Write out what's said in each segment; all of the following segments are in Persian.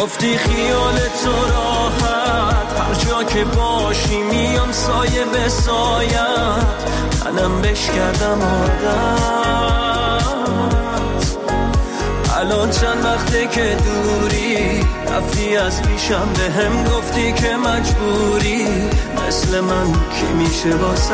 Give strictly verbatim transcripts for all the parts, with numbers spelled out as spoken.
گفتی خیال تو راحت هر جا که باشی میام سایه به سایت منم بش کردم عادت الان چند وقته که دوری رفتی از پیشم به هم گفتی که مجبوری مثل من کی میشه واسه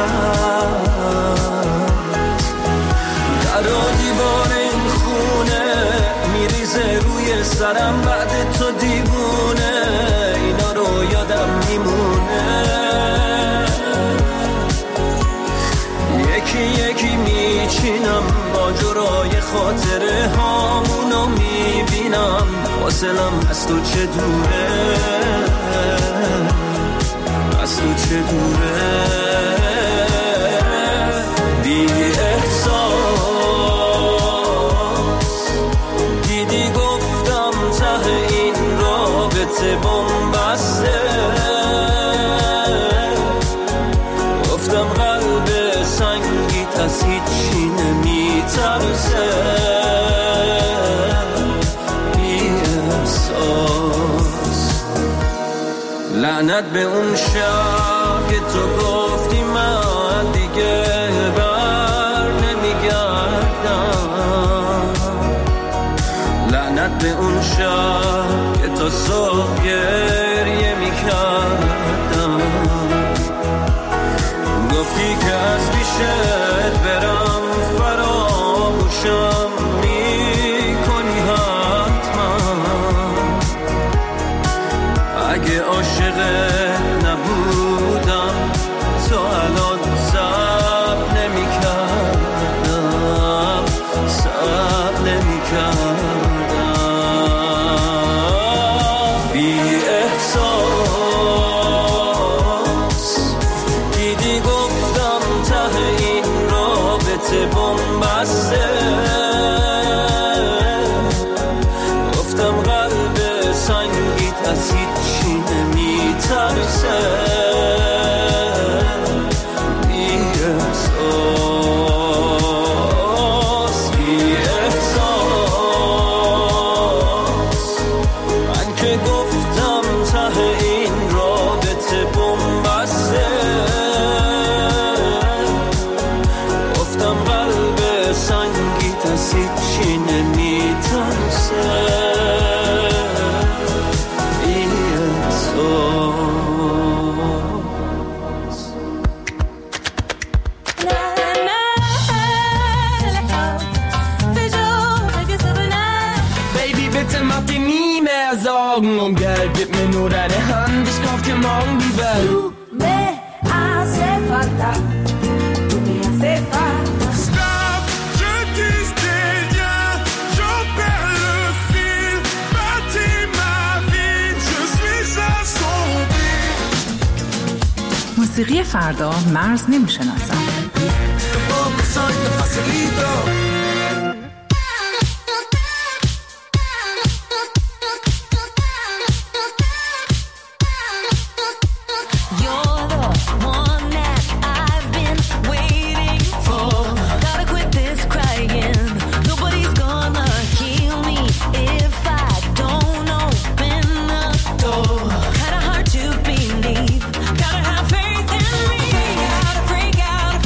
در دیوار این خونه میریزه روی سرم بعد تو دیوونه اینا رو یادم میمونه یکی یکی میچینم ماجرای خاطره هامونو میبینم فاصلم از تو چه دوره از تو چه دوره بی احساس دیدی گفتم ته این رابطه بنبسته گفتم قلب سنگیت از هیچی نمیترسه بی احساس لعنت به اون شب که تو گفتی من دیگه بر نمیگردم لعنت به اون شب که تو صبح گریه میکردم گفتی که از پیشت برم فراموشم میکنی حتما اگه عاشقت نبودم تو الان صبر نمیکردم صبر نمیکردم بی احساس دیدی گفتم ته این رابطه بنبسته گفتم قلب سنگیت از هیچی نمیترسه بی احساس بی احساس من که گفتم ته این رابطه بنبسته گفتم قلب سنگیت از هیچی نمیترسه Und Geld, gib mir nur deine Hand, ich kauf dir morgen die Welt. Du me hace falta, tu me hace falta. Stop, je tisse des liens, j'en perds le fil. Bâtis ma vie, je suis assombri. موسیقی فردا مرز نمیشناسد. Kinda hard to believe. Gotta have faith in me. Gotta freak out.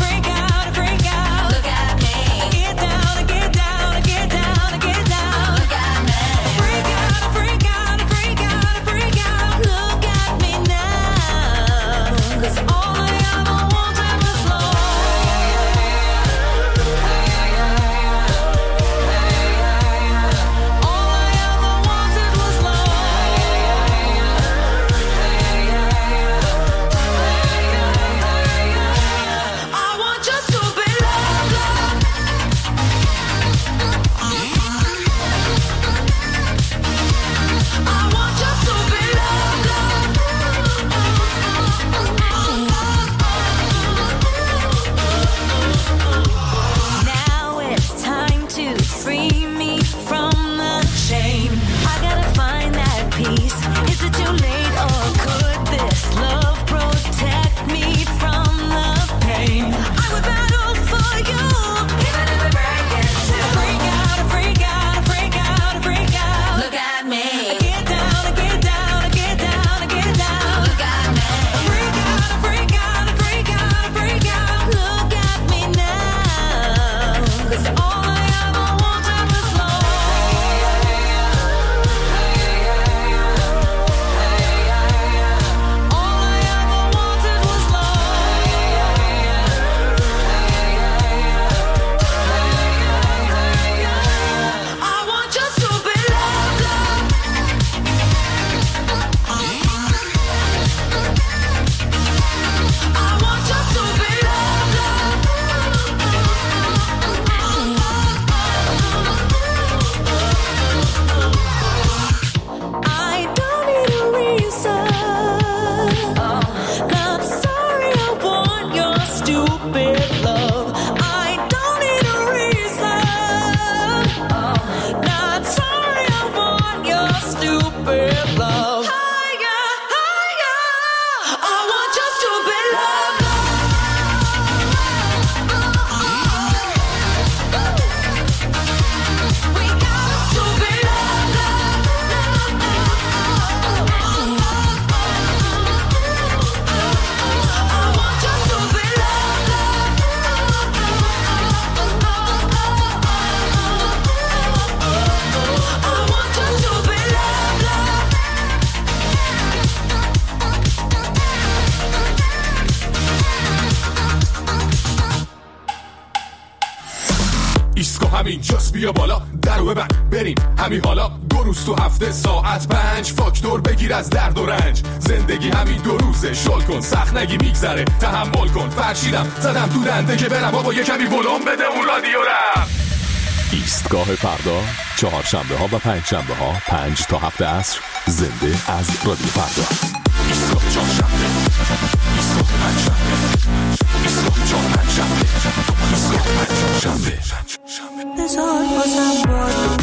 ایسکو همین جاست بیا بالا درو ببند بریم همین حالا دو روز تو هفته ساعت پنج فاکتور بگیر از درد و رنج زندگی همین دو روزه شل کن سخت نگی میگذره تحمل کن فرشیدم زدم تو دنده که برم بابا یه کمی ولوم بده اون رادیو رم. ایستگاه فردا چهارشنبه ها و پنج شنبه ها پنج تا هفت عصر زنده از رادیو فردا. ایستگاه چهارشنبه ایستگاه پنج شنبه ایستگاه چهار پنج شنبه ایستگاه پنج شنبه بذار بازم بارون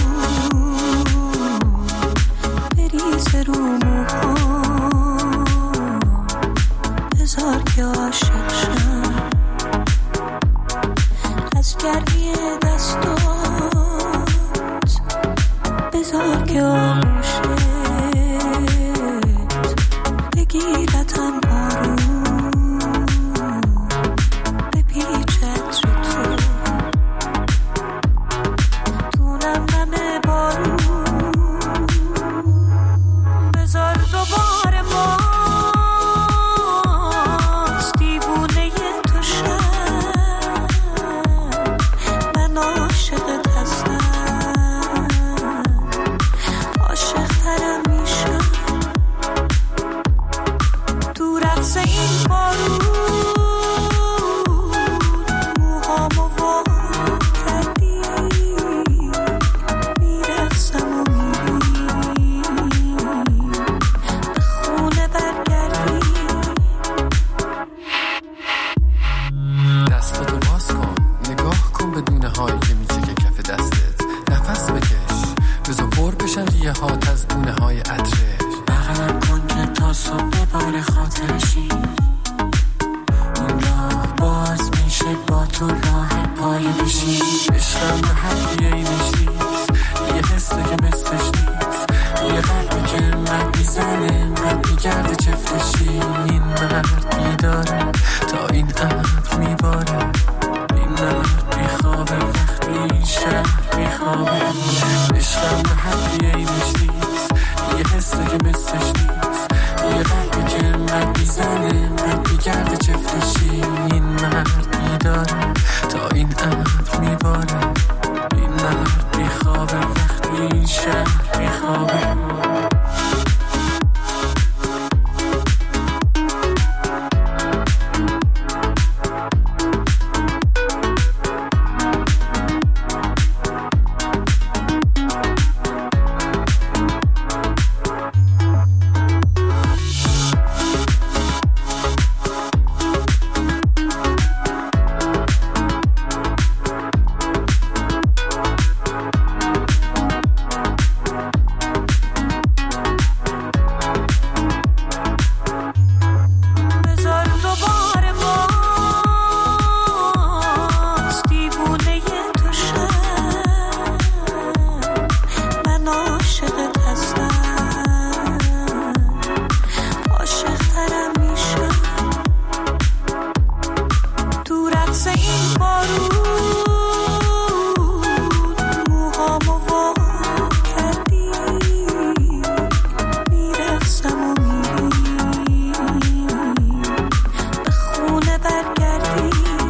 بریزه رو موهام بذار که عاشق شم از گرمی دستات بذار که آغوشت بگیرتم بارون بپیچت رو تو دونم نمه بارون بذار دوباره ماست دیوونه تو شم من عاشقت هستم عاشق ترم میشم تو رقص این بارون موهامو وا کردی میرقصم و میری به خونه برگردی دستاتو باز کن نگاه کن به دونه هایی که میچکه کف دستت نفس بکش بذار پر بشن ریه هات از دونه های عطرش بغلم کن که تا صبح بباره خاطرشی این راه باز میشه با تو راه پای بشی عشقم به حقیه اینش نیست یه حسه که مثلش نیست یه قلبی که انقدر میزنه انقدر میگرده چفتشی این مرد میداره تا این ابر میباره این مرد میخوابه وقتی این شهر میخوابه عشقم به حقیه اینش نیست یه حسه که مثلش نیست یه قلبی که انقدر میزنه انقدر میگرده چفتشی این مرد میداره تا این ابر میباره این مرد میخوابه وقتی این شهر میخوابه بذار دوباره ماست دیوونه تو شم من عاشقت هستم عاشق ترم میشم تو رقص این بارون موهامو وا کردی میرقصم و میری به خونه برگردی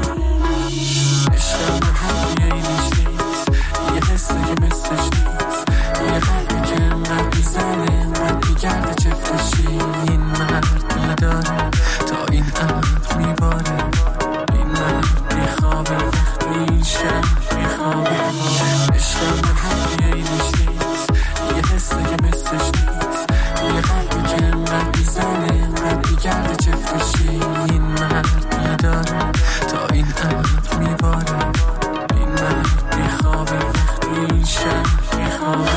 عشقم به حقیه اینش نیست یه حسه که مثلش نیست یه قلبی که انقدر میزنه انقدر میگرده چفتشی این مرد میداره تا این ابر میباره این مرد میخوابه وقتی این شهر میخوابه عشقم به حقیه اینش نیست یه حسه که مثلش نیست یه قلبی که انقدر میزنه انقدر میگرده چفتشی این مرد میداره تا این ابر میباره این مرد میخوابه وقتی این شهر میخوابه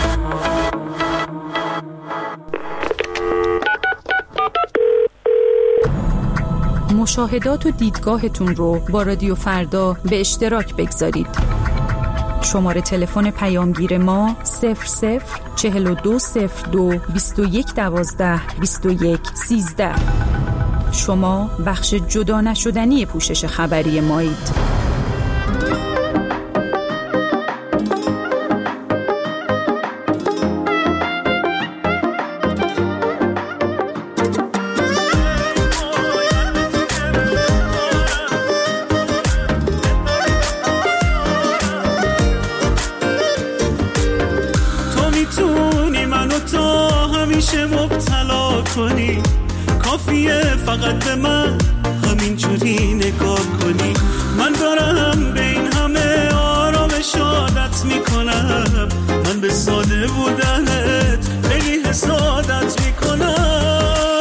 مشاهدات و دیدگاهتون رو با رادیو فردا به اشتراک بگذارید. شماره تلفن پیامگیر ما صفر صفر چهل و دو صفر دو بیست و یک دوازده بیست و یک سیزده. شما بخش جدا نشدنی پوشش خبری مایید. فقط به من همینجوری نگاه کنی. من دارم به این همه آرامش عادت میکنم، من به ساده بودنت خیلی حسادت میکنم.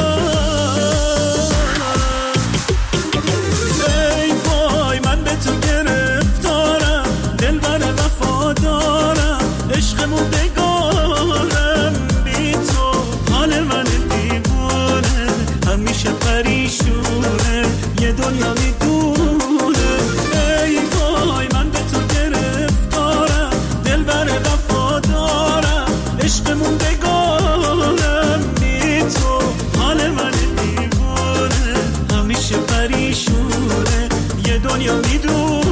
ای وای من به تو گرفتارم، دل بر وفا دارم، عشقمون بگارم بی تو حال من دیوونه همیشه پریشونه یه دنیا میدونه. ای وای من به تو گرفتارم، دل بر وفا دارم، عشقمون بگارم بی تو حال من دیوونه همیشه پریشونه یه دنیا میدونه.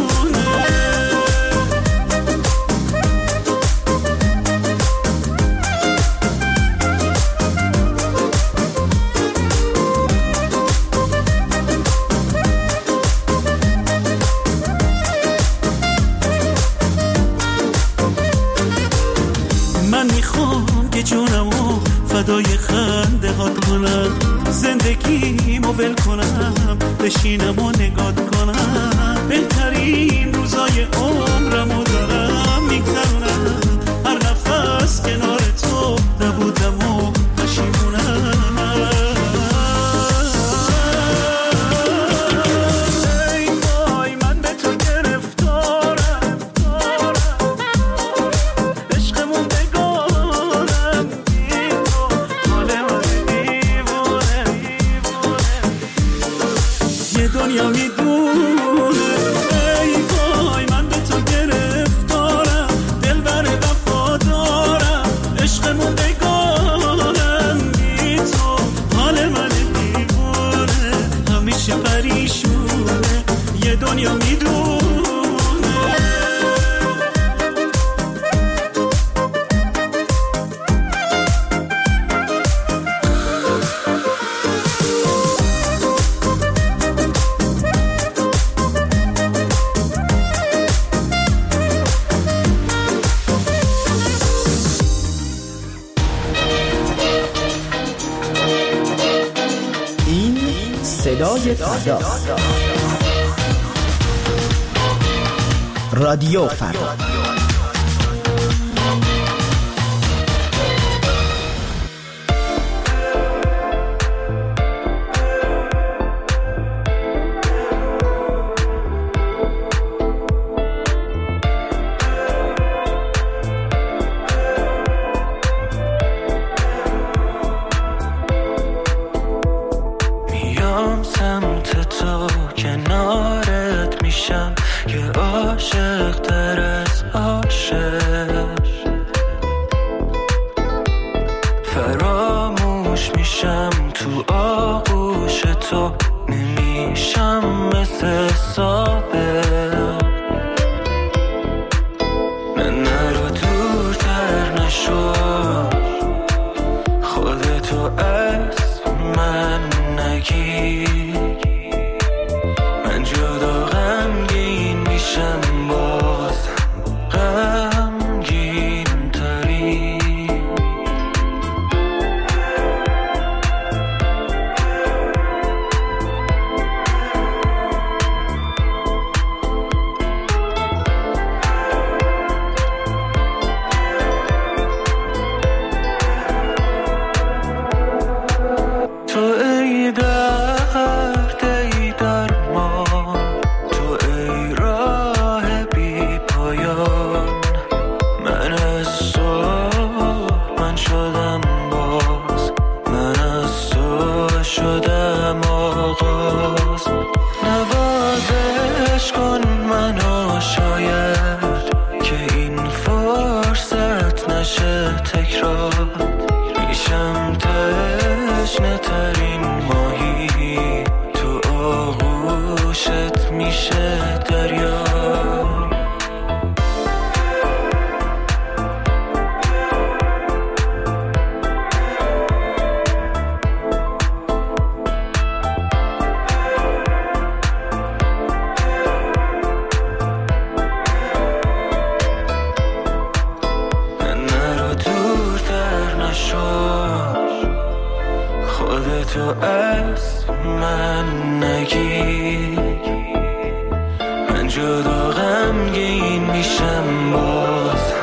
جونمو فدای خنده هات کنم، زندگیمو ول کنم، بشینم و نگات کنم. بهترین روزای عمرمو دارم میگذرونم، هر نفس کنار تو نبودم و پشیمونم. ای وای من به تو گرفتارم، عشقمون بگارم بی تو حال من دیوونه یه دنیا میدونه. ای وای من به تو گرفتارم، دل بر وفا دارم، عشقمون بگارم بی تو حال من دیوونه همیشه پریشونه یه دنیا میدونه. صدای فردا، رادیو فردا. من جدا غمگین میشم باز غم تو از من نگی، من جدا غمگین میشم باز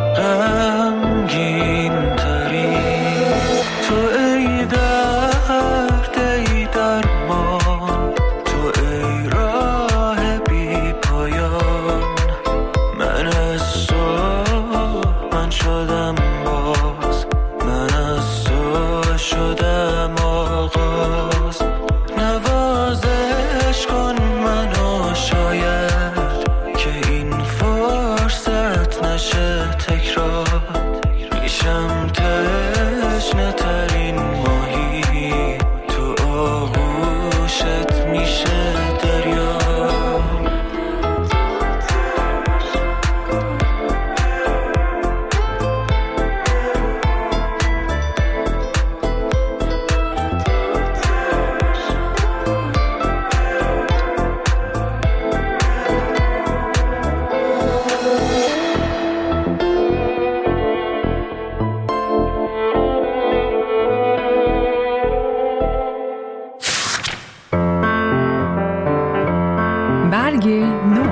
غمگین تری. تو ای درد ای درمان، تو ای راه بی پایان، من از تو من شدم باز، من از تو شدم آغاز. نوازش کن منو شاید که این فرصت نشه تکرار، میشم تشنه ترین ماهی تو آغوشت میشه دریا. برگ نو.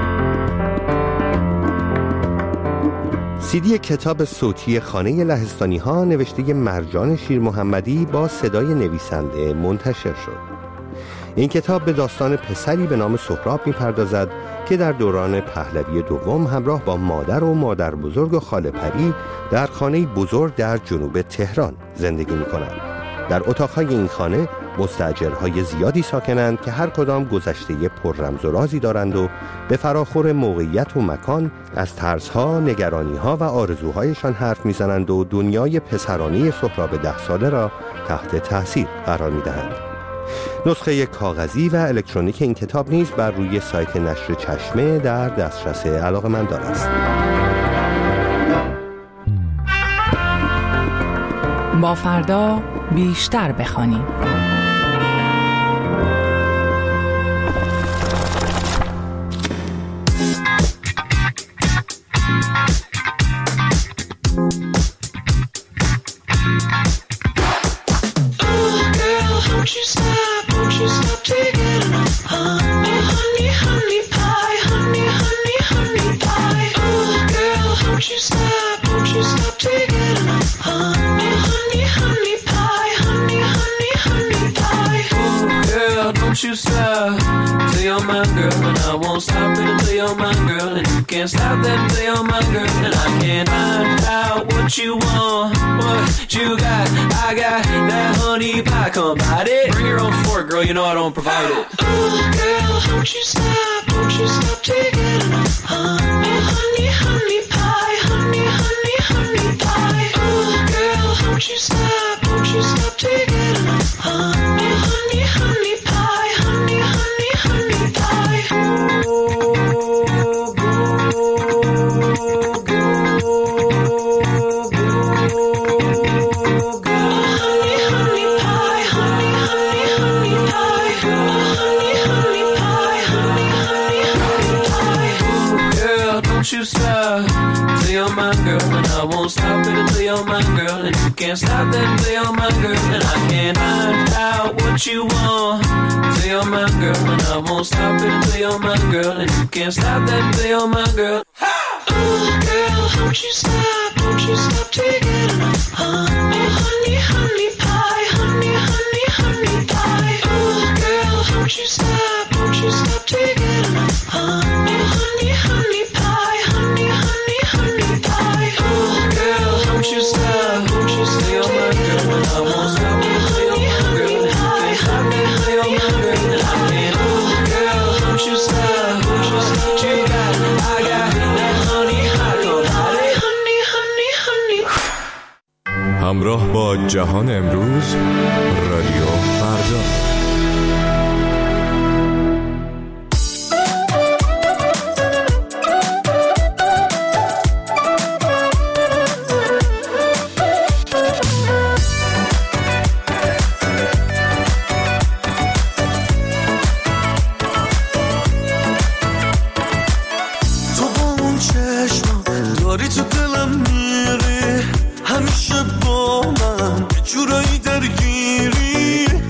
سیدی کتاب صوتی خانه لهستانی ها نوشته مرجان شیر محمدی با صدای نویسنده منتشر شد. این کتاب به داستان پسری به نام سهراب می‌پردازد که در دوران پهلوی دوم همراه با مادر و مادر بزرگ و خاله پری در خانه بزرگ در جنوب تهران زندگی می‌کنند. در اتاق‌های این خانه مستاجرهای زیادی ساکنند که هر کدام گذشته پر رمز و رازی دارند و به فراخور موقعیت و مکان از ترس‌ها، نگرانی‌ها و آرزوهایشان حرف می‌زنند و دنیای پسرانه سهراب ده ساله را تحت تأثیر قرار می‌دهند. نسخه کاغذی و الکترونیک این کتاب نیز بر روی سایت نشر چشمه در دسترس علاقه‌مندان است. با فردا بیشتر بخوانیم. You stop till you're my girl, and I won't stop it until you're my girl, and you can't stop that until you're my girl, and I can't find out what you want, what you got. I got that honey pie, come bite it. Bring your own fork, girl, you know I don't provide it. Oh, girl, don't you stop, don't you stop taking enough, huh? Oh, honey, honey pie, honey, honey, honey pie. Oh, girl, don't you stop, don't you stop taking enough, huh? Oh, honey, honey pie, honey, honey, honey pie. Oh, go, go, go, go. Honey, honey pie, honey, honey, honey pie. Honey, honey pie, honey, honey, honey pie. Oh, girl, don't you stop till you're my girl, and I won't stop it until you're my girl, and you can't stop that until you're my girl, and I can't find out what you want till you're my girl, and I won't stop it until you're my girl, and you can't stop that until you're my girl. Oh, girl, don't you stop, don't you stop taking enough, huh? Oh, honey, honey pie, honey, honey, honey pie. Oh, girl, don't you stop, don't you stop taking enough, huh? Oh, honey, honey pie, honey, honey, honey pie. Oh, girl, don't you stop, don't you stay on my girl, and I won't stop it until you're my girl, and you can't stop it until you're my girl, and I can't. Oh, girl, don't you stop, don't you stop, you got, I got that honey, honey, honey, honey, honey. همراه با جهان امروز، رادیو فردا. همیشه با من جورایی درگیری،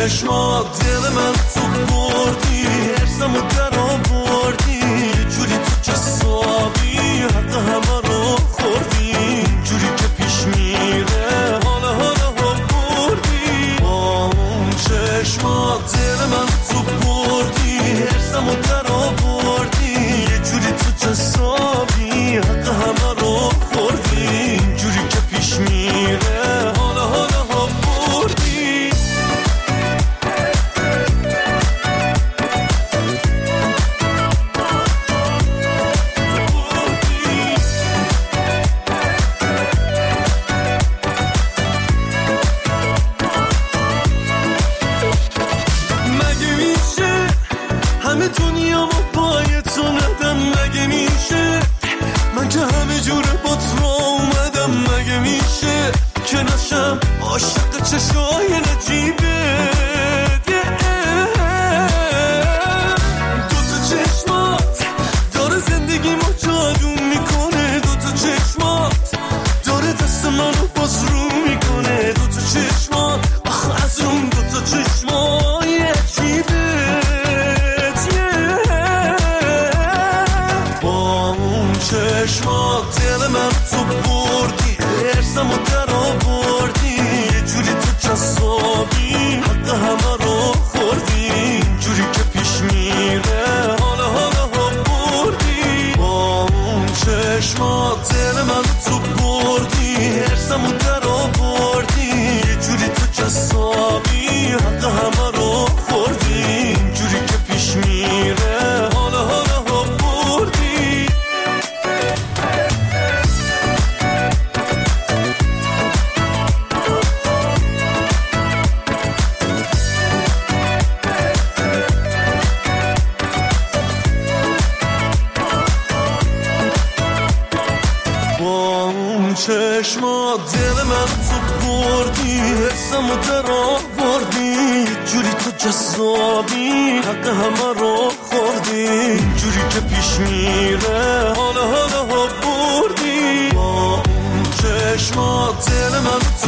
چشمات دل من تو بردی، حرسمو در آوردی، یه جوری تو جسابی حق همه رو خوردی، جوری که پیش میره حالا حالا ها بردی. با اون چشمات دل من تو بردی، حرسمو در آوردی، یه جوری تو جسابی حق همه رو خوردی، جوری که پیش میره حالا حالا ها بردی. مگه میشه همه دنیا ما پای تو ندم؟ مگه میشه من که همه جوره با تو اومدم؟ مگه میشه که نشم عاشق چشای نجیبه؟ دوتا چشمات داره زندگی ما جادو میکنه، دوتا چشمات داره دست منو باز رو میکنه، دوتا چشمات آخه از اون دوتا چشمای عجیبه. با اون چشمات دل من تو بردی، حرسمو در آوردی، یه جوری تو جذابی حق همه رو خوردی، جوری که پیش میره حالا حالا ها بردی. با اون چشمات دل من تو بردی، حرسمو در آوردی، یه جوری تو جذابی حق همه رو خوردی، جوری که پیش میره حالا حالا ها بردی. با اون چشمات دل من تو بردی، حسمو در آوردی، جوری تو جذابی حق همه رو خوردی، جوری که پیش میره حالا حالا ها بردی. با اون چشمات دل من